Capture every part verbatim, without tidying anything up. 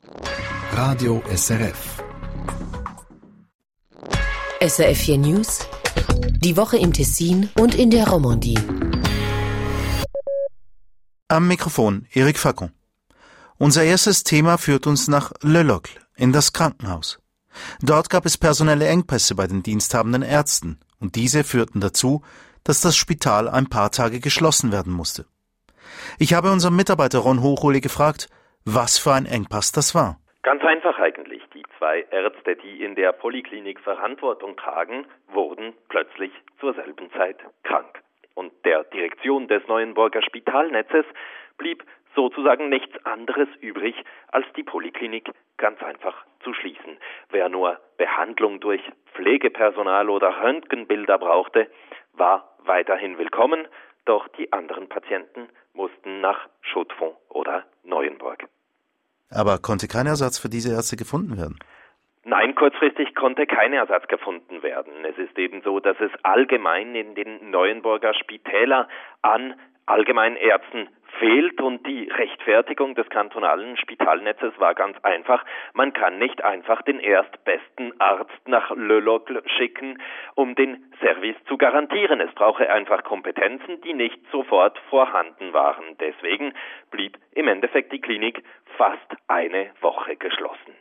Radio S R F. S R F vier News, die Woche im Tessin und in der Romandie. Am Mikrofon Eric Facon. Unser erstes Thema führt uns nach Le Locle, in das Krankenhaus. Dort gab es personelle Engpässe bei den diensthabenden Ärzten und diese führten dazu, dass das Spital ein paar Tage geschlossen werden musste. Ich habe unseren Mitarbeiter Ron Hochuli gefragt, was für ein Engpass das war. Ganz einfach eigentlich. Die zwei Ärzte, die in der Poliklinik Verantwortung tragen, wurden plötzlich zur selben Zeit krank. Und der Direktion des Neuenburger Spitalnetzes blieb sozusagen nichts anderes übrig, als die Poliklinik ganz einfach zu schließen. Wer nur Behandlung durch Pflegepersonal oder Röntgenbilder brauchte, war weiterhin willkommen, doch die anderen Patienten mussten nach Chaux-de-Fonds oder Neuenburg. Aber konnte kein Ersatz für diese Ärzte gefunden werden? Nein, kurzfristig konnte kein Ersatz gefunden werden. Es ist eben so, dass es allgemein in den Neuenburger Spitälern an Allgemeinärzten fehlt und die Rechtfertigung des kantonalen Spitalnetzes war ganz einfach. Man kann nicht einfach den erstbesten Arzt nach Le Locle schicken, um den Service zu garantieren. Es brauche einfach Kompetenzen, die nicht sofort vorhanden waren. Deswegen blieb im Endeffekt die Klinik fast eine Woche geschlossen.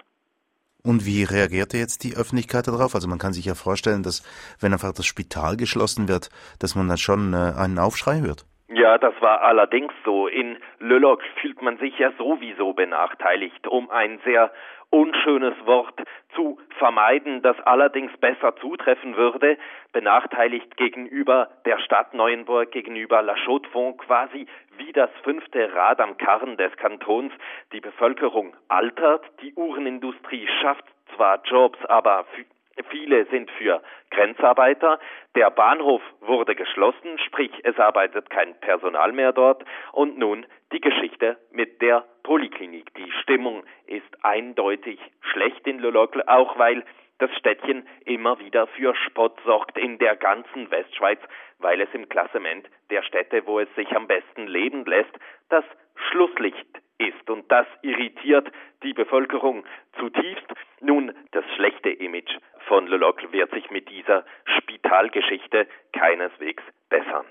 Und wie reagierte jetzt die Öffentlichkeit darauf? Also man kann sich ja vorstellen, dass wenn einfach das Spital geschlossen wird, dass man dann schon äh, einen Aufschrei hört. Ja, das war allerdings so. In Le Locle fühlt man sich ja sowieso benachteiligt, um ein sehr unschönes Wort zu vermeiden, das allerdings besser zutreffen würde, benachteiligt gegenüber der Stadt Neuenburg, gegenüber La Chaux-de-Fonds, quasi wie das fünfte Rad am Karren des Kantons. Die Bevölkerung altert, die Uhrenindustrie schafft zwar Jobs, aber viele sind für Grenzarbeiter. Der Bahnhof wurde geschlossen, sprich es arbeitet kein Personal mehr dort. Und nun die Geschichte mit der Poliklinik. Die Stimmung ist eindeutig schlecht in Le Locle, auch weil das Städtchen immer wieder für Spott sorgt in der ganzen Westschweiz, weil es im Klassement der Städte, wo es sich am besten leben lässt, das Schlusslicht ist. Und das irritiert die Bevölkerung zutiefst. Nun, das schlechte Image von Le Locle wird sich mit dieser Spitalgeschichte keineswegs bessern.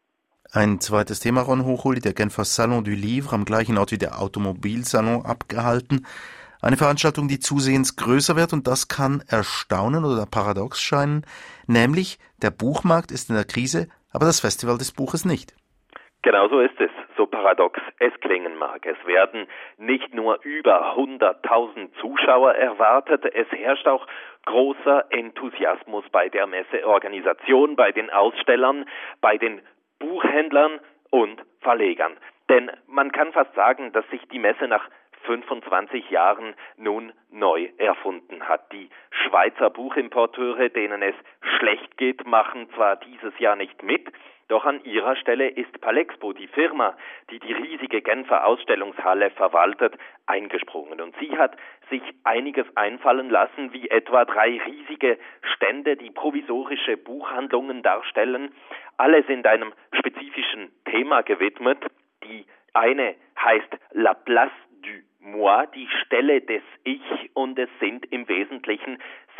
Ein zweites Thema, Ron Hochuli, der Genfer Salon du Livre, am gleichen Ort wie der Automobilsalon abgehalten. Eine Veranstaltung, die zusehends größer wird und das kann erstaunen oder paradox scheinen, nämlich der Buchmarkt ist in der Krise, aber das Festival des Buches nicht. Genau so ist es, so paradox es klingen mag. Es werden nicht nur über hunderttausend Zuschauer erwartet, es herrscht auch großer Enthusiasmus bei der Messeorganisation, bei den Ausstellern, bei den Buchhändlern und Verlegern. Denn man kann fast sagen, dass sich die Messe nach fünfundzwanzig Jahren nun neu erfunden hat. Die Schweizer Buchimporteure, denen es schlecht geht, machen zwar dieses Jahr nicht mit, doch an ihrer Stelle ist Palexpo, die Firma, die die riesige Genfer Ausstellungshalle verwaltet, eingesprungen. Und sie hat sich einiges einfallen lassen, wie etwa drei riesige Stände, die provisorische Buchhandlungen darstellen. Alle sind einem spezifischen Thema gewidmet. Die eine heißt La Place du Moi, die Stelle des Ich, und es sind im Wesentlichen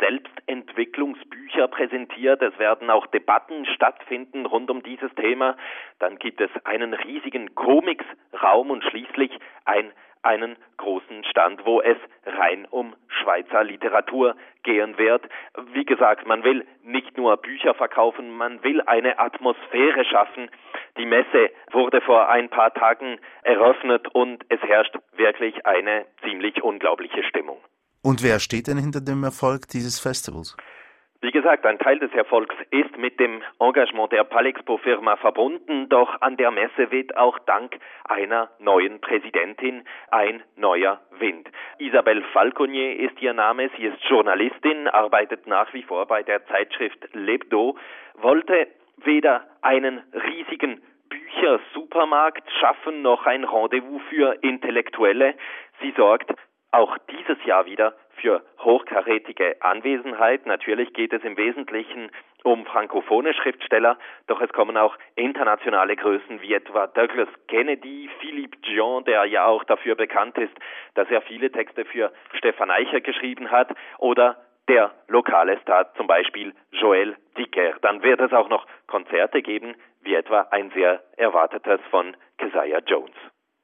Selbstentwicklungsbücher präsentiert. Es werden auch Debatten stattfinden rund um dieses Thema. Dann gibt es einen riesigen Comics-Raum und schließlich ein, einen großen Stand, wo es rein um Schweizer Literatur gehen wird. Wie gesagt, man will nicht nur Bücher verkaufen, man will eine Atmosphäre schaffen. Die Messe wurde vor ein paar Tagen eröffnet und es herrscht wirklich eine ziemlich unglaubliche Stimmung. Und wer steht denn hinter dem Erfolg dieses Festivals? Wie gesagt, ein Teil des Erfolgs ist mit dem Engagement der Palexpo-Firma verbunden, doch an der Messe weht auch dank einer neuen Präsidentin ein neuer Wind. Isabelle Falconier ist ihr Name, sie ist Journalistin, arbeitet nach wie vor bei der Zeitschrift L'Hebdo, wollte weder einen riesigen Büchersupermarkt schaffen, noch ein Rendezvous für Intellektuelle. Sie sorgt auch dieses Jahr wieder für hochkarätige Anwesenheit. Natürlich geht es im Wesentlichen um frankophone Schriftsteller, doch es kommen auch internationale Größen wie etwa Douglas Kennedy, Philippe Dion, der ja auch dafür bekannt ist, dass er viele Texte für Stefan Eicher geschrieben hat, oder der lokale Star, zum Beispiel Joël Dicker. Dann wird es auch noch Konzerte geben, wie etwa ein sehr erwartetes von Keziah Jones.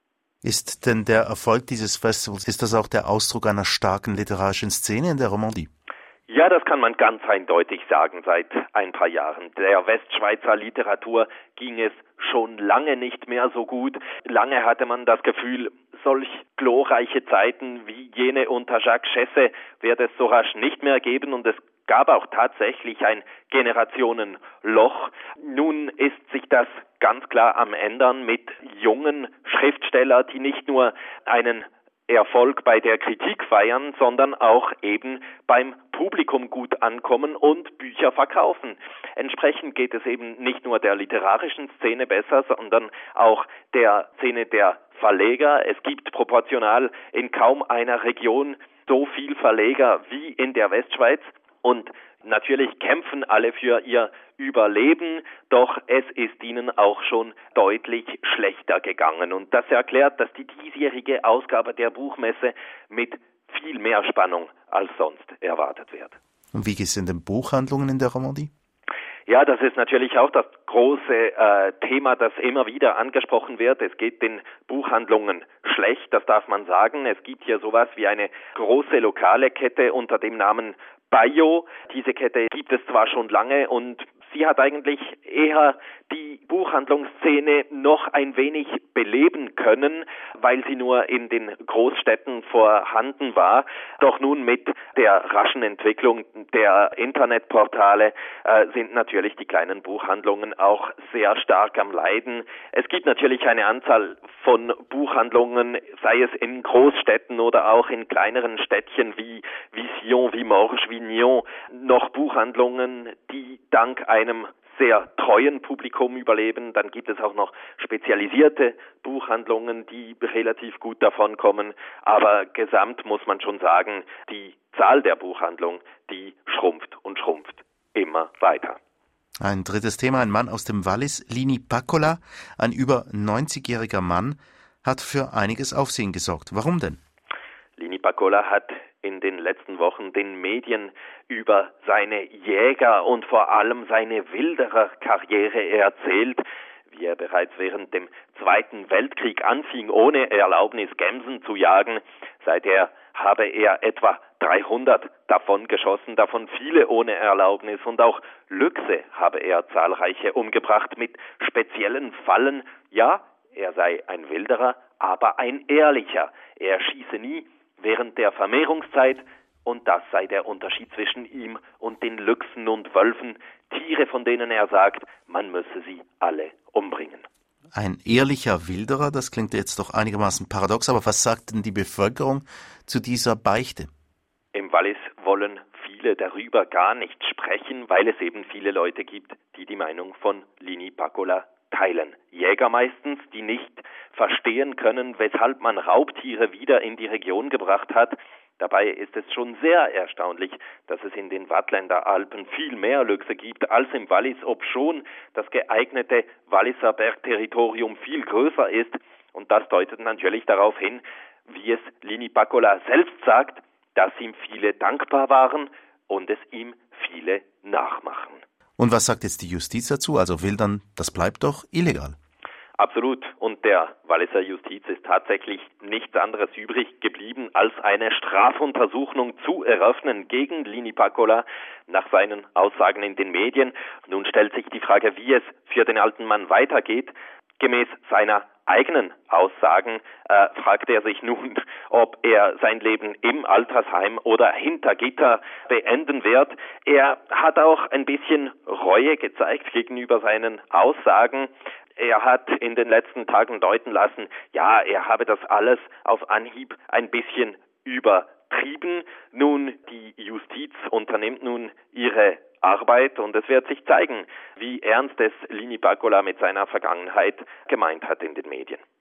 Ist denn der Erfolg dieses Festivals, ist das auch der Ausdruck einer starken literarischen Szene in der Romandie? Ja, das kann man ganz eindeutig sagen seit ein paar Jahren. Der Westschweizer Literatur ging es schon lange nicht mehr so gut. Lange hatte man das Gefühl, solch glorreiche Zeiten wie jene unter Jacques Chessé wird es so rasch nicht mehr geben, und es gab auch tatsächlich ein Generationenloch. Nun ist sich das ganz klar am Ändern mit jungen Schriftstellern, die nicht nur einen Erfolg bei der Kritik feiern, sondern auch eben beim Publikum gut ankommen und Bücher verkaufen. Entsprechend geht es eben nicht nur der literarischen Szene besser, sondern auch der Szene der Verleger. Es gibt proportional in kaum einer Region so viel Verleger wie in der Westschweiz, und natürlich kämpfen alle für ihr Überleben, doch es ist ihnen auch schon deutlich schlechter gegangen. Und das erklärt, dass die diesjährige Ausgabe der Buchmesse mit viel mehr Spannung als sonst erwartet wird. Und wie geht es in den Buchhandlungen in der Romandie? Ja, das ist natürlich auch das große äh, Thema, das immer wieder angesprochen wird. Es geht den Buchhandlungen schlecht, das darf man sagen. Es gibt hier sowas wie eine große lokale Kette unter dem Namen Bayo. Diese Kette gibt es zwar schon lange, und sie hat eigentlich eher die Buchhandlungsszene noch ein wenig beleben können, weil sie nur in den Großstädten vorhanden war. Doch nun mit der raschen Entwicklung der Internetportale äh, sind natürlich die kleinen Buchhandlungen auch sehr stark am Leiden. Es gibt natürlich eine Anzahl von Buchhandlungen, sei es in Großstädten oder auch in kleineren Städtchen wie Vision, wie Morges, wie Nyon, noch Buchhandlungen, die dank einem sehr treuen Publikum überleben. Dann gibt es auch noch spezialisierte Buchhandlungen, die relativ gut davonkommen. Aber gesamt muss man schon sagen, die Zahl der Buchhandlungen, die schrumpft und schrumpft immer weiter. Ein drittes Thema, ein Mann aus dem Wallis, Lini Pakkola, ein über neunzigjähriger Mann, hat für einiges Aufsehen gesorgt. Warum denn? Lini Pakkola hat in den letzten Wochen den Medien über seine Jäger- und vor allem seine Wildererkarriere erzählt, wie er bereits während dem Zweiten Weltkrieg anfing, ohne Erlaubnis Gämsen zu jagen. Seither habe er etwa dreihundert davon geschossen, davon viele ohne Erlaubnis, und auch Lüchse habe er zahlreiche umgebracht mit speziellen Fallen. Ja, er sei ein Wilderer, aber ein ehrlicher. Er schieße nie während der Vermehrungszeit, und das sei der Unterschied zwischen ihm und den Lüchsen und Wölfen, Tiere, von denen er sagt, man müsse sie alle umbringen. Ein ehrlicher Wilderer, das klingt jetzt doch einigermaßen paradox, aber was sagt denn die Bevölkerung zu dieser Beichte? Im Wallis wollen viele darüber gar nicht sprechen, weil es eben viele Leute gibt, die die Meinung von Lini Pakkola teilen. Jäger meistens, die nicht verstehen können, weshalb man Raubtiere wieder in die Region gebracht hat. Dabei ist es schon sehr erstaunlich, dass es in den Waadtländer Alpen viel mehr Lüchse gibt als im Wallis, obschon das geeignete Walliser Bergterritorium viel größer ist. Und das deutet natürlich darauf hin, wie es Lini Pakkola selbst sagt, dass ihm viele dankbar waren und es ihm viele nachmachen. Und was sagt jetzt die Justiz dazu? Also Wildern, das bleibt doch illegal. Absolut. Und der Walliser Justiz ist tatsächlich nichts anderes übrig geblieben, als eine Strafuntersuchung zu eröffnen gegen Lini Pakkola nach seinen Aussagen in den Medien. Nun stellt sich die Frage, wie es für den alten Mann weitergeht. Gemäß seiner eigenen Aussagen äh, fragt er sich nun, ob er sein Leben im Altersheim oder hinter Gitter beenden wird. Er hat auch ein bisschen Reue gezeigt gegenüber seinen Aussagen. Er hat in den letzten Tagen deuten lassen, ja, er habe das alles auf Anhieb ein bisschen übertrieben. Nun, die Justiz unternimmt nun ihre Arbeit, und es wird sich zeigen, wie ernst es Lini Pakkola mit seiner Vergangenheit gemeint hat in den Medien.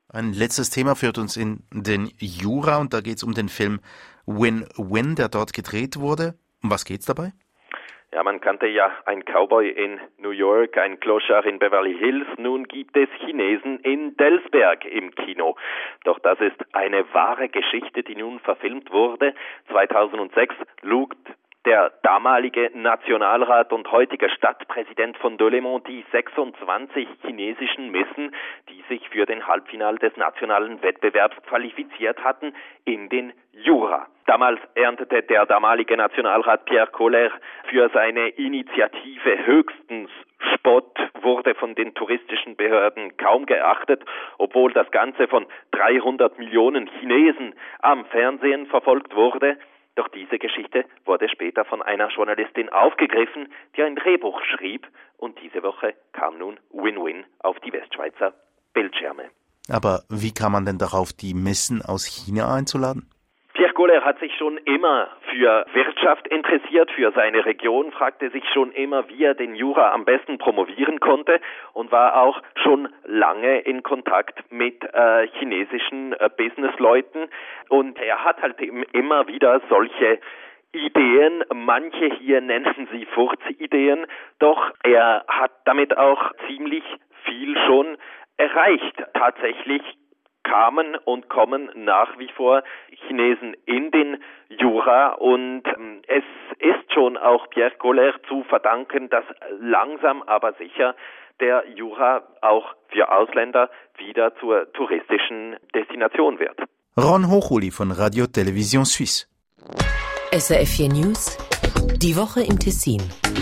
Ein letztes Thema führt uns in den Jura und da geht es um den Film Win-Win, der dort gedreht wurde. Um was geht's dabei? Ja, man kannte ja ein Cowboy in New York, ein Clochard in Beverly Hills. Nun gibt es Chinesen in Delsberg im Kino. Doch das ist eine wahre Geschichte, die nun verfilmt wurde. zweitausendsechs lud der damalige Nationalrat und heutige Stadtpräsident von Delémont die sechsundzwanzig chinesischen Missen, die sich für den Halbfinale des nationalen Wettbewerbs qualifiziert hatten, in den Jura. Damals erntete der damalige Nationalrat Pierre Kohler für seine Initiative höchstens Spott, wurde von den touristischen Behörden kaum geachtet, obwohl das Ganze von dreihundert Millionen Chinesen am Fernsehen verfolgt wurde. Doch diese Geschichte wurde später von einer Journalistin aufgegriffen, die ein Drehbuch schrieb, und diese Woche kam nun Win-Win auf die Westschweizer Bildschirme. Aber wie kam man denn darauf, die Missen aus China einzuladen? Pierre Kohler hat sich schon immer für Wirtschaft interessiert, für seine Region, fragte sich schon immer, wie er den Jura am besten promovieren konnte und war auch schon lange in Kontakt mit äh, chinesischen äh, Businessleuten. Und er hat halt eben immer wieder solche Ideen, manche hier nennen sie Furzideen, doch er hat damit auch ziemlich viel schon erreicht. Tatsächlich kamen und kommen nach wie vor Chinesen in den Jura und ähm, es ist schon auch Pierre Kohler zu verdanken, dass langsam aber sicher der Jura auch für Ausländer wieder zur touristischen Destination wird. Ron Hochuli von Radio Télévision Suisse. S R F vier News, die Woche im Tessin.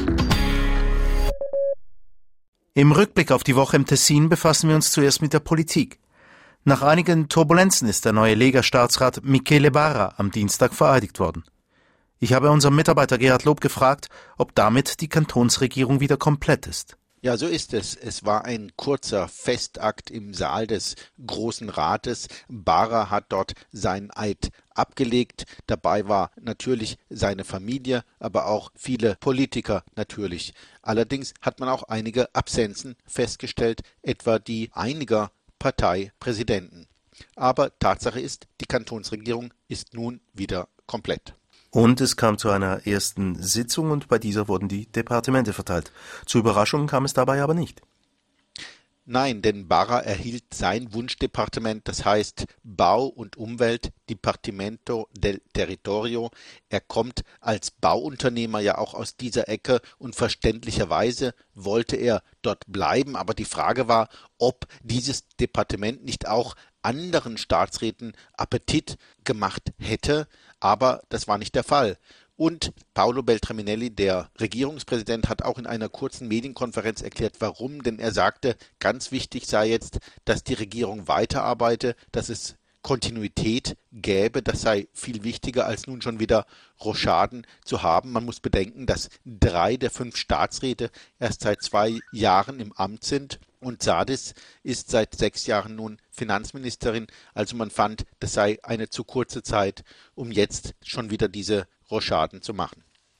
Im Rückblick auf die Woche im Tessin befassen wir uns zuerst mit der Politik. Nach einigen Turbulenzen ist der neue Lega-Staatsrat Michele Barra am Dienstag vereidigt worden. Ich habe unseren Mitarbeiter Gerhard Lob gefragt, ob damit die Kantonsregierung wieder komplett ist. Ja, so ist es. Es war ein kurzer Festakt im Saal des Großen Rates. Barra hat dort seinen Eid abgelegt. Dabei war natürlich seine Familie, aber auch viele Politiker natürlich. Allerdings hat man auch einige Absenzen festgestellt, etwa die einiger Parteipräsidenten. Aber Tatsache ist, die Kantonsregierung ist nun wieder komplett. Und es kam zu einer ersten Sitzung und bei dieser wurden die Departemente verteilt. Zu Überraschungen kam es dabei aber nicht. Nein, denn Barra erhielt sein Wunschdepartement, das heißt Bau und Umwelt, Dipartimento del Territorio. Er kommt als Bauunternehmer ja auch aus dieser Ecke und verständlicherweise wollte er dort bleiben. Aber die Frage war, ob dieses Departement nicht auch anderen Staatsräten Appetit gemacht hätte, aber das war nicht der Fall. Und Paolo Beltraminelli, der Regierungspräsident, hat auch in einer kurzen Medienkonferenz erklärt, warum, denn er sagte, ganz wichtig sei jetzt, dass die Regierung weiterarbeite, dass es Kontinuität gäbe, das sei viel wichtiger, als nun schon wieder Rochaden zu haben. Man muss bedenken, dass drei der fünf Staatsräte erst seit zwei Jahren im Amt sind und Sardis ist seit sechs Jahren nun Finanzministerin. Also man fand, das sei eine zu kurze Zeit, um jetzt schon wieder diese Rochaden zu machen.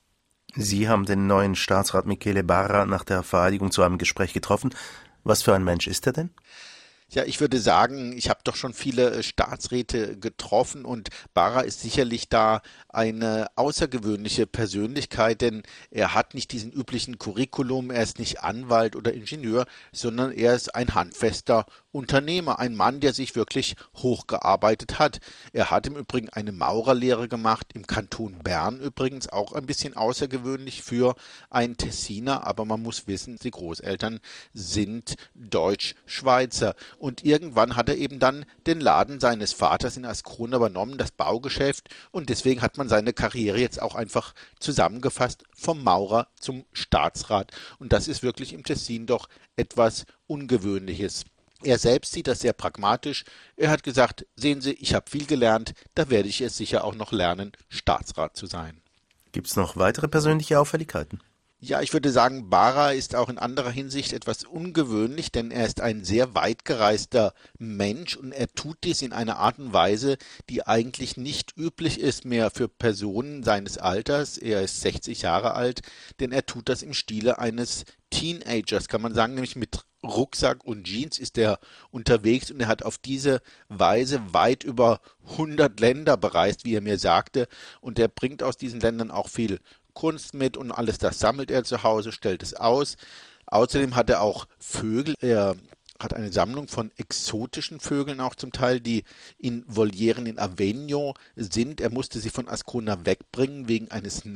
Sie haben den neuen Staatsrat Michele Barra nach der Vereidigung zu einem Gespräch getroffen. Was für ein Mensch ist er denn? Ja, ich würde sagen, ich habe doch schon viele Staatsräte getroffen und Barra ist sicherlich da eine außergewöhnliche Persönlichkeit, denn er hat nicht diesen üblichen Curriculum, er ist nicht Anwalt oder Ingenieur, sondern er ist ein handfester Unternehmer, ein Mann, der sich wirklich hochgearbeitet hat. Er hat im Übrigen eine Maurerlehre gemacht, im Kanton Bern übrigens, auch ein bisschen außergewöhnlich für einen Tessiner, aber man muss wissen, die Großeltern sind Deutsch-Schweizer. Und irgendwann hat er eben dann den Laden seines Vaters in Ascona übernommen, das Baugeschäft, und deswegen hat man seine Karriere jetzt auch einfach zusammengefasst vom Maurer zum Staatsrat. Und das ist wirklich im Tessin doch etwas Ungewöhnliches. Er selbst sieht das sehr pragmatisch. Er hat gesagt, sehen Sie, ich habe viel gelernt, da werde ich es sicher auch noch lernen, Staatsrat zu sein. Gibt es noch weitere persönliche Auffälligkeiten? Ja, ich würde sagen, Barra ist auch in anderer Hinsicht etwas ungewöhnlich, denn er ist ein sehr weit gereister Mensch und er tut dies in einer Art und Weise, die eigentlich nicht üblich ist mehr für Personen seines Alters. Er ist sechzig Jahre alt, denn er tut das im Stile eines Teenagers, kann man sagen, nämlich mit Rucksack und Jeans ist er unterwegs und er hat auf diese Weise weit über hundert Länder bereist, wie er mir sagte. Und er bringt aus diesen Ländern auch viel Kunst mit und alles das sammelt er zu Hause, stellt es aus. Außerdem hat er auch Vögel. Er hat eine Sammlung von exotischen Vögeln auch zum Teil, die in Volieren in Avegno sind. Er musste sie von Ascona wegbringen wegen eines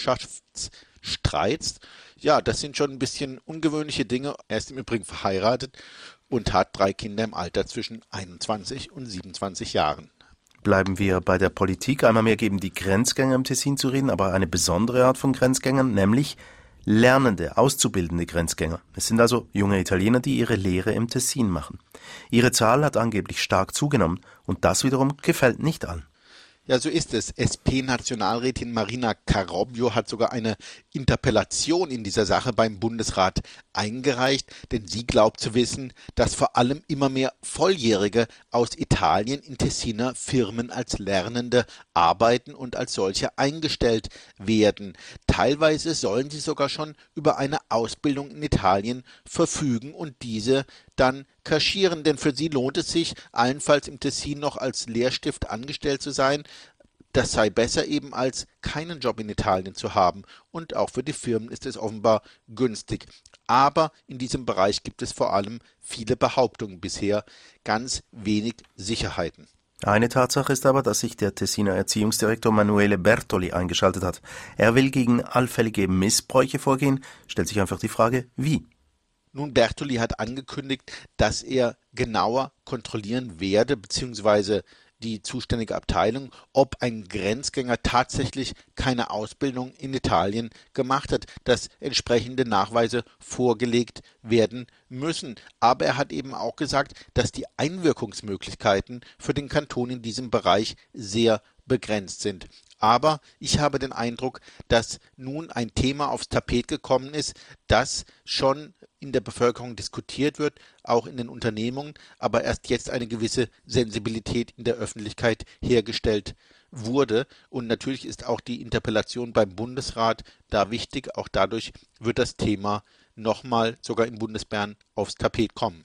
Nachbarschaftsstreits. Ja, das sind schon ein bisschen ungewöhnliche Dinge. Er ist im Übrigen verheiratet und hat drei Kinder im Alter zwischen einundzwanzig und siebenundzwanzig Jahren. Bleiben wir bei der Politik. Einmal mehr geben die Grenzgänger im Tessin zu reden, aber eine besondere Art von Grenzgängern, nämlich lernende, auszubildende Grenzgänger. Es sind also junge Italiener, die ihre Lehre im Tessin machen. Ihre Zahl hat angeblich stark zugenommen und das wiederum gefällt nicht allen. Ja, so ist es. S P-Nationalrätin Marina Carobbio hat sogar eine Interpellation in dieser Sache beim Bundesrat eingereicht, denn sie glaubt zu wissen, dass vor allem immer mehr Volljährige aus Italien in Tessiner Firmen als Lernende arbeiten und als solche eingestellt werden. Teilweise sollen sie sogar schon über eine Ausbildung in Italien verfügen und diese dann kaschieren, denn für sie lohnt es sich, allenfalls im Tessin noch als Lehrstift angestellt zu sein. Das sei besser eben als keinen Job in Italien zu haben und auch für die Firmen ist es offenbar günstig. Aber in diesem Bereich gibt es vor allem viele Behauptungen bisher, ganz wenig Sicherheiten. Eine Tatsache ist aber, dass sich der Tessiner Erziehungsdirektor Manuele Bertoli eingeschaltet hat. Er will gegen allfällige Missbräuche vorgehen, stellt sich einfach die Frage, wie? Nun, Bertoli hat angekündigt, dass er genauer kontrollieren werde, beziehungsweise die zuständige Abteilung, ob ein Grenzgänger tatsächlich keine Ausbildung in Italien gemacht hat, dass entsprechende Nachweise vorgelegt werden müssen. Aber er hat eben auch gesagt, dass die Einwirkungsmöglichkeiten für den Kanton in diesem Bereich sehr begrenzt sind. Aber ich habe den Eindruck, dass nun ein Thema aufs Tapet gekommen ist, das schon in der Bevölkerung diskutiert wird, auch in den Unternehmungen, aber erst jetzt eine gewisse Sensibilität in der Öffentlichkeit hergestellt wurde. Und natürlich ist auch die Interpellation beim Bundesrat da wichtig. Auch dadurch wird das Thema nochmal sogar in Bundesbern aufs Tapet kommen.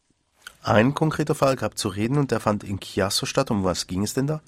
Ein konkreter Fall gab zu reden und der fand in Chiasso statt. Um was ging es denn da?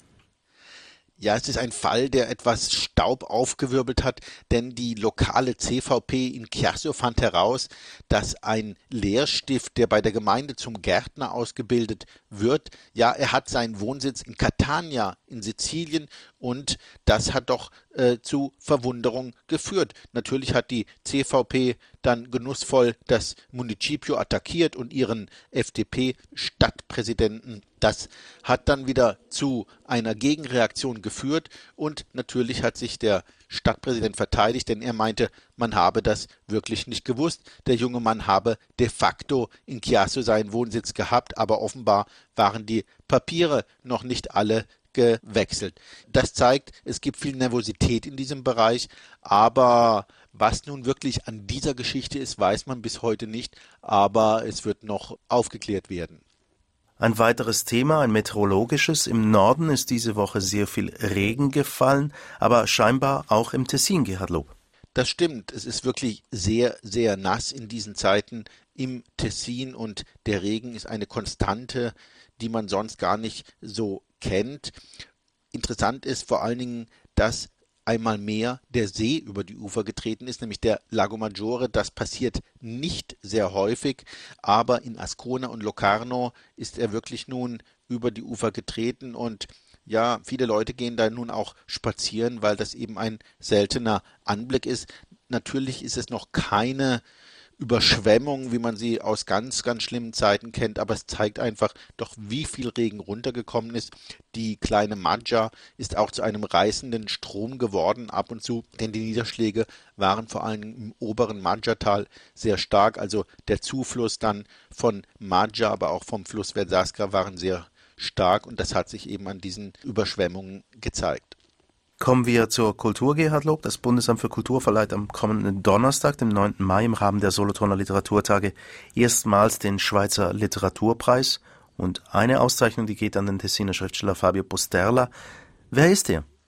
Ja, es ist ein Fall, der etwas Staub aufgewirbelt hat, denn die lokale C V P in Chiasso fand heraus, dass ein Lehrstift, der bei der Gemeinde zum Gärtner ausgebildet wird, ja, er hat seinen Wohnsitz in Catania in Sizilien und das hat doch äh, zu Verwunderung geführt. Natürlich hat die C V P dann genussvoll das Municipio attackiert und ihren F D P-Stadtpräsidenten. Das hat dann wieder zu einer Gegenreaktion geführt und natürlich hat sich der Stadtpräsident verteidigt, denn er meinte, man habe das wirklich nicht gewusst. Der junge Mann habe de facto in Chiasso seinen Wohnsitz gehabt, aber offenbar waren die Papiere noch nicht alle gewechselt. Das zeigt, es gibt viel Nervosität in diesem Bereich, aber was nun wirklich an dieser Geschichte ist, weiß man bis heute nicht, aber es wird noch aufgeklärt werden. Ein weiteres Thema, ein meteorologisches. Im Norden ist diese Woche sehr viel Regen gefallen, aber scheinbar auch im Tessin, Gerhard Lob. Das stimmt. Es ist wirklich sehr, sehr nass in diesen Zeiten im Tessin und der Regen ist eine Konstante, die man sonst gar nicht so kennt. Interessant ist vor allen Dingen, dass einmal mehr der See über die Ufer getreten ist, nämlich der Lago Maggiore. Das passiert nicht sehr häufig, aber in Ascona und Locarno ist er wirklich nun über die Ufer getreten und ja, viele Leute gehen da nun auch spazieren, weil das eben ein seltener Anblick ist. Natürlich ist es noch keine Überschwemmung, wie man sie aus ganz, ganz schlimmen Zeiten kennt, aber es zeigt einfach doch, wie viel Regen runtergekommen ist. Die kleine Maggia ist auch zu einem reißenden Strom geworden ab und zu, denn die Niederschläge waren vor allem im oberen Maggiatal sehr stark, also der Zufluss dann von Maggia, aber auch vom Fluss Versasca waren sehr stark und das hat sich eben an diesen Überschwemmungen gezeigt. Kommen wir zur Kultur, Gerhard Lob. Das Bundesamt für Kultur verleiht am kommenden Donnerstag, dem neunten Mai, im Rahmen der Solothurner Literaturtage erstmals den Schweizer Literaturpreis. Und eine Auszeichnung, die geht an den Tessiner Schriftsteller Fabio Posterla. Wer ist er?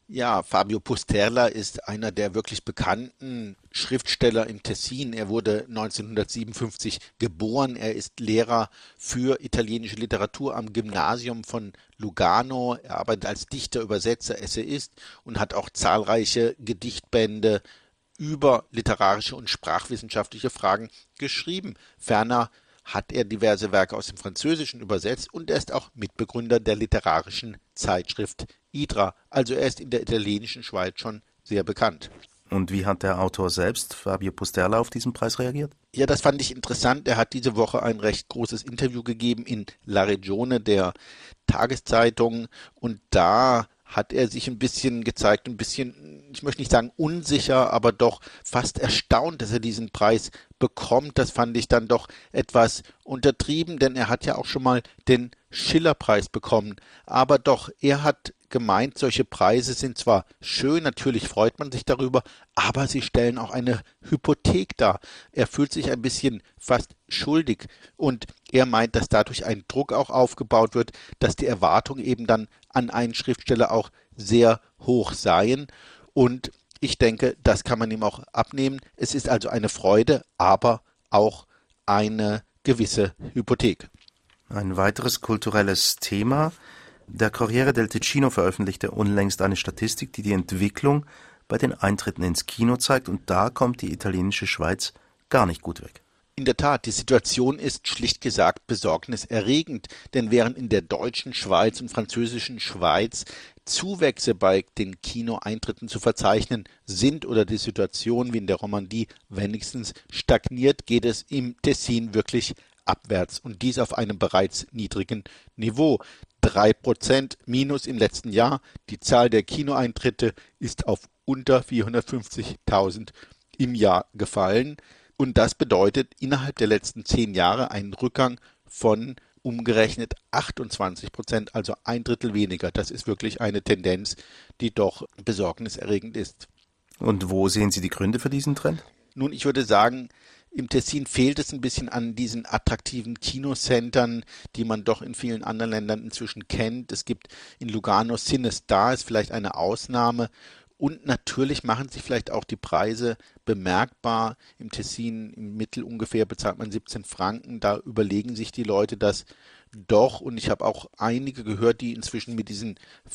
Ja, Fabio Pusterla ist einer der wirklich bekannten Schriftsteller im Tessin. Er wurde neunzehnhundertsiebenundfünfzig geboren. Er ist Lehrer für italienische Literatur am Gymnasium von Lugano. Er arbeitet als Dichter, Übersetzer, Essayist und hat auch zahlreiche Gedichtbände über literarische und sprachwissenschaftliche Fragen geschrieben. Ferner hat er diverse Werke aus dem Französischen übersetzt und er ist auch Mitbegründer der literarischen Zeitschrift Idra. Also er ist in der italienischen Schweiz schon sehr bekannt. Und wie hat der Autor selbst, Fabio Pusterla, auf diesen Preis reagiert? Ja, das fand ich interessant. Er hat diese Woche ein recht großes Interview gegeben in La Regione, der Tageszeitung, und da hat er sich ein bisschen gezeigt, ein bisschen, ich möchte nicht sagen unsicher, aber doch fast erstaunt, dass er diesen Preis bekommt. Das fand ich dann doch etwas untertrieben, denn er hat ja auch schon mal den Schiller-Preis bekommen. Aber doch, er hat gemeint, solche Preise sind zwar schön, natürlich freut man sich darüber, aber sie stellen auch eine Hypothek dar. Er fühlt sich ein bisschen fast schuldig und er meint, dass dadurch ein Druck auch aufgebaut wird, dass die Erwartungen eben dann an einen Schriftsteller auch sehr hoch seien. Und ich denke, das kann man ihm auch abnehmen. Es ist also eine Freude, aber auch eine gewisse Hypothek. Ein weiteres kulturelles Thema. Der Corriere del Ticino veröffentlichte unlängst eine Statistik, die die Entwicklung bei den Eintritten ins Kino zeigt, und da kommt die italienische Schweiz gar nicht gut weg. In der Tat, die Situation ist schlicht gesagt besorgniserregend, denn während in der deutschen Schweiz und französischen Schweiz Zuwächse bei den Kinoeintritten zu verzeichnen sind oder die Situation wie in der Romandie wenigstens stagniert, geht es im Tessin wirklich abwärts und dies auf einem bereits niedrigen Niveau. Drei Prozent minus im letzten Jahr. Die Zahl der Kinoeintritte ist auf unter vierhundertfünfzigtausend im Jahr gefallen. Und das bedeutet innerhalb der letzten zehn Jahre einen Rückgang von umgerechnet achtundzwanzig Prozent, also ein Drittel weniger. Das ist wirklich eine Tendenz, die doch besorgniserregend ist. Und wo sehen Sie die Gründe für diesen Trend? Nun, ich würde sagen, im Tessin fehlt es ein bisschen an diesen attraktiven Kinocentern, die man doch in vielen anderen Ländern inzwischen kennt. Es gibt in Lugano Cinestar, ist vielleicht eine Ausnahme. Und natürlich machen sich vielleicht auch die Preise bemerkbar. Im Tessin im Mittel ungefähr bezahlt man siebzehn Franken. Da überlegen sich die Leute das doch. Und ich habe auch einige gehört, die inzwischen mit diesen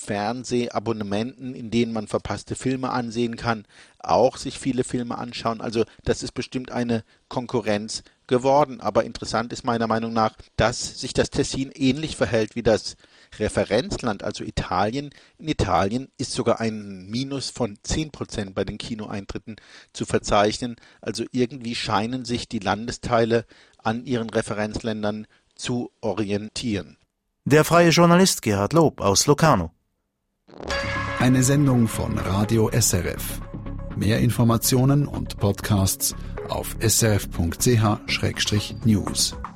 Fernsehabonnementen, in denen man verpasste Filme ansehen kann, auch sich viele Filme anschauen. Also das ist bestimmt eine Konkurrenz geworden. Aber interessant ist meiner Meinung nach, dass sich das Tessin ähnlich verhält wie das Referenzland, also Italien. In Italien ist sogar ein Minus von zehn Prozent bei den Kinoeintritten zu verzeichnen. Also irgendwie scheinen sich die Landesteile an ihren Referenzländern zu orientieren. Der freie Journalist Gerhard Lob aus Locarno. Eine Sendung von Radio S R F. Mehr Informationen und Podcasts auf s r f punkt c h schrägstrich news.